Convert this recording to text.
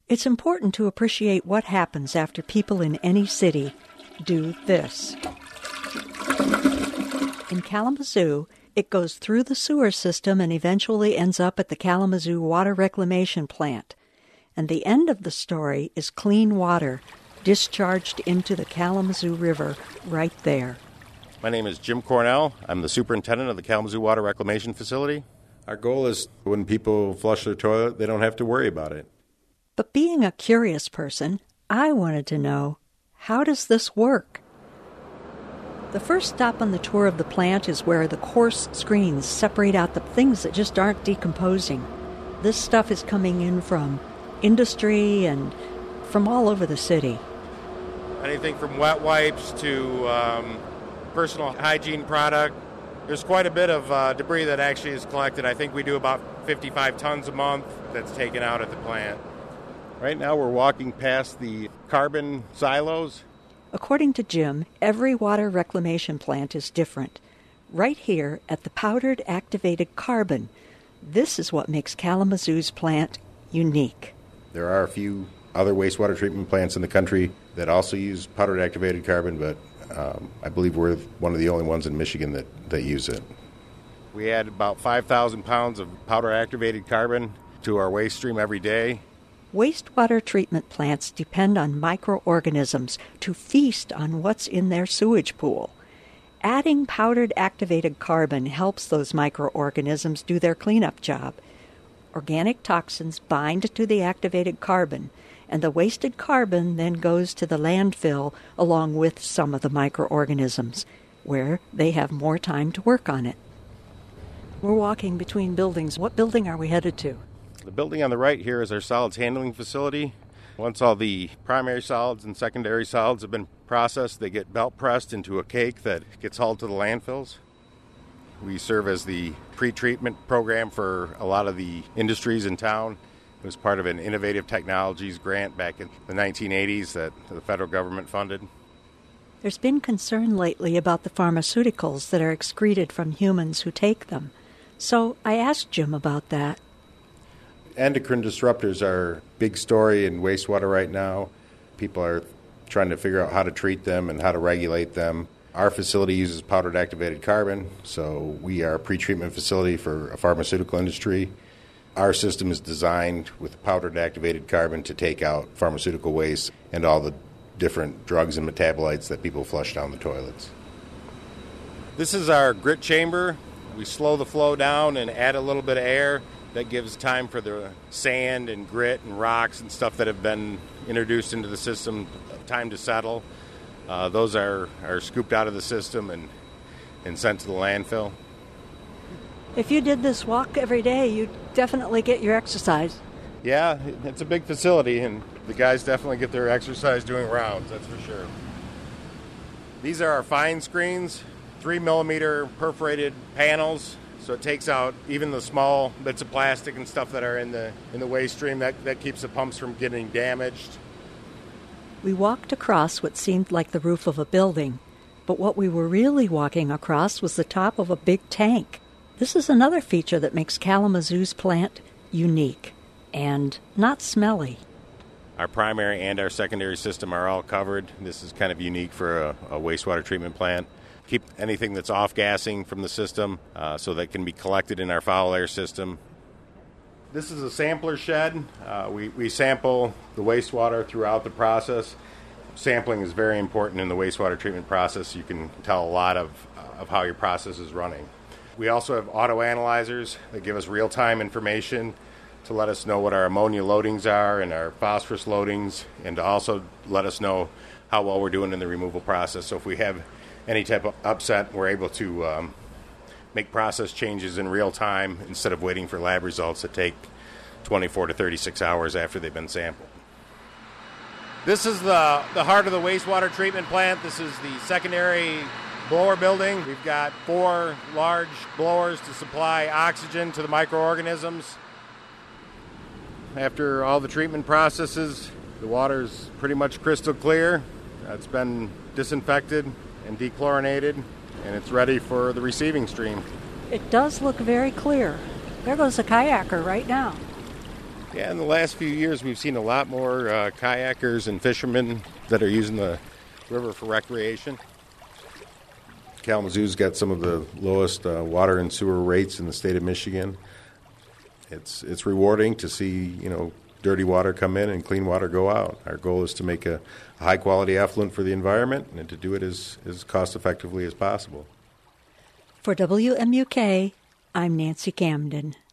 It's important to appreciate what happens after people in any city do this. In Kalamazoo, it goes through the sewer system and eventually ends up at the Kalamazoo Water Reclamation Plant. And the end of the story is clean water discharged into the Kalamazoo River right there. My name is Jim Cornell. I'm the superintendent of the Kalamazoo Water Reclamation Facility. Our goal is when people flush their toilet, they don't have to worry about it. But being a curious person, I wanted to know, how does this work? The first stop on the tour of the plant is where the coarse screens separate out the things that just aren't decomposing. This stuff is coming in from industry and from all over the city. Anything from wet wipes to personal hygiene product. There's quite a bit of debris that actually is collected. I think we do about 55 tons a month that's taken out at the plant. Right now we're walking past the carbon silos. According to Jim, every water reclamation plant is different. Right here at the powdered activated carbon, this is what makes Kalamazoo's plant unique. There are a few other wastewater treatment plants in the country that also use powdered activated carbon, but I believe we're one of the only ones in Michigan that use it. We add about 5,000 pounds of powder activated carbon to our waste stream every day. Wastewater treatment plants depend on microorganisms to feast on what's in their sewage pool. Adding powdered activated carbon helps those microorganisms do their cleanup job. Organic toxins bind to the activated carbon, and the wasted carbon then goes to the landfill along with some of the microorganisms, where they have more time to work on it. We're walking between buildings. What building are we headed to? The building on the right here is our solids handling facility. Once all the primary solids and secondary solids have been processed, they get belt pressed into a cake that gets hauled to the landfills. We serve as the pre-treatment program for a lot of the industries in town. It was part of an innovative technologies grant back in the 1980s that the federal government funded. There's been concern lately about the pharmaceuticals that are excreted from humans who take them. So I asked Jim about that. Endocrine disruptors are a big story in wastewater right now. People are trying to figure out how to treat them and how to regulate them. Our facility uses powdered activated carbon, so we are a pre-treatment facility for a pharmaceutical industry. Our system is designed with powdered activated carbon to take out pharmaceutical waste and all the different drugs and metabolites that people flush down the toilets. This is our grit chamber. We slow the flow down and add a little bit of air. That gives time for the sand and grit and rocks and stuff that have been introduced into the system, time to settle. Those are scooped out of the system and sent to the landfill. If you did this walk every day, you'd definitely get your exercise. Yeah, it's a big facility, and the guys definitely get their exercise doing rounds, that's for sure. These are our fine screens, 3-millimeter perforated panels. So it takes out even the small bits of plastic and stuff that are in the waste stream. That keeps the pumps from getting damaged. We walked across what seemed like the roof of a building, but what we were really walking across was the top of a big tank. This is another feature that makes Kalamazoo's plant unique and not smelly. Our primary and our secondary system are all covered. This is kind of unique for a wastewater treatment plant. Keep anything that's off-gassing from the system so that can be collected in our foul air system. This is a sampler shed. We sample the wastewater throughout the process. Sampling is very important in the wastewater treatment process. You can tell a lot of how your process is running. We also have auto analyzers that give us real-time information to let us know what our ammonia loadings are and our phosphorus loadings, and to also let us know how well we're doing in the removal process. So if we have any type of upset, we're able to make process changes in real time instead of waiting for lab results that take 24 to 36 hours after they've been sampled. This is the heart of the wastewater treatment plant. This is the secondary blower building. We've got 4 large blowers to supply oxygen to the microorganisms. After all the treatment processes, the water is pretty much crystal clear. It's been disinfected and dechlorinated, and it's ready for the receiving stream. It does look very clear. There goes a kayaker right now. Yeah, in the last few years, we've seen a lot more kayakers and fishermen that are using the river for recreation. Kalamazoo's got some of the lowest water and sewer rates in the state of Michigan. It's rewarding to see, dirty water come in and clean water go out. Our goal is to make a high-quality effluent for the environment and to do it as cost-effectively as possible. For WMUK, I'm Nancy Camden.